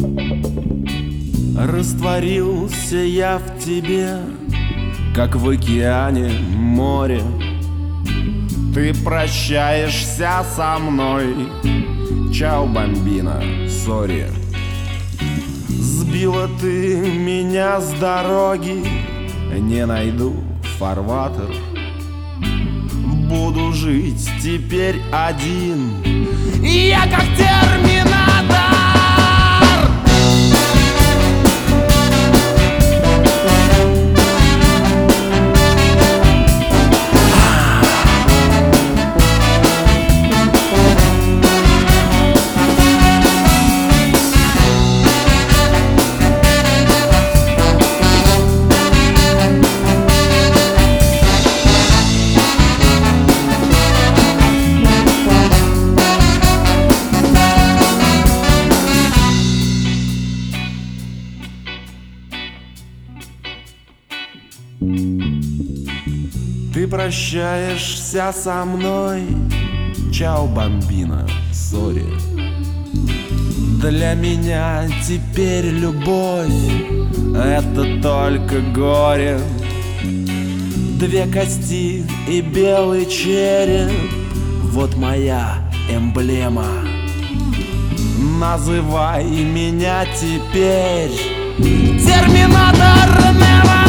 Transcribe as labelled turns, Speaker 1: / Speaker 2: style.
Speaker 1: Растворился я в тебе, как в океане море. Ты прощаешься со мной. Чао, бомбина, сори. Сбила ты меня с дороги, не найду фарватер. Буду жить теперь один, я как терминатор. Ты прощаешься со мной. Чао, бомбина, сори. Для меня теперь любовь — это только горе. Две кости и белый череп — вот моя эмблема. Называй меня теперь Терминатор Нева.